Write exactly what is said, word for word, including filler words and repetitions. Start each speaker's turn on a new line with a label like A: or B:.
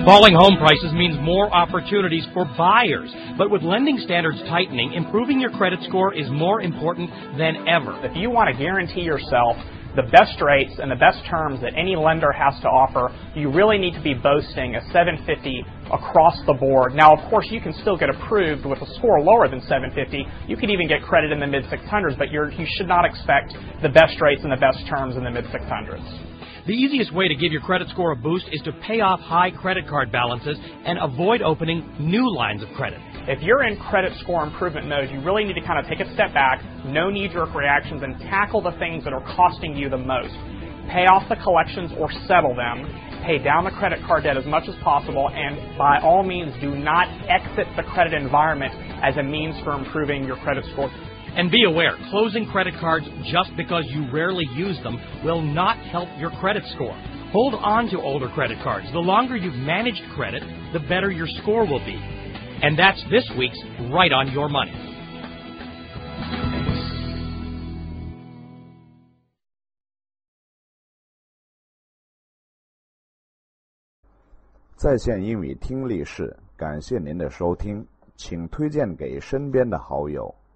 A: Falling home prices means more opportunities for buyers. But with lending standards tightening, improving your credit score is more important than ever.
B: If you want to guarantee yourself the best rates and the best terms that any lender has to offer, you really need to be boasting a seven fifty across the board. Now, of course, you can still get approved with a score lower than seven fifty. You could even get credit in the mid six hundreds, but you're, you should not expect the best rates and the best terms in the mid six hundreds.
A: The easiest way to give your credit score a boost is to pay off high credit card balances and avoid opening new lines of credit.
B: If you're in credit score improvement mode, you really need to kind of take a step back, no knee-jerk reactions, and tackle the things that are costing you the most. Pay off the collections or settle them, pay down the credit card debt as much as possible, and by all means do not exit the credit environment as a means for improving your credit score.
A: And be aware, closing credit cards just because you rarely use them will not help your credit score. Hold on to older credit cards. The longer you've managed credit, the better your score will be. And that's this week's Right on Your Money.
C: 在线英语听力室，感谢您的收听，请推荐给身边的好友。